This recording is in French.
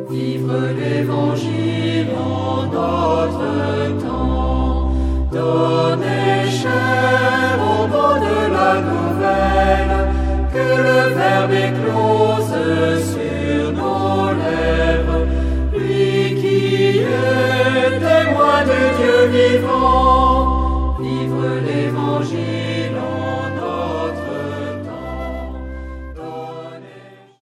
vivre l'Évangile en notre temps. Donnez chair au mot de la nouvelle, que le Verbe éclose sur nos lèvres, lui qui est témoin de Dieu vivant.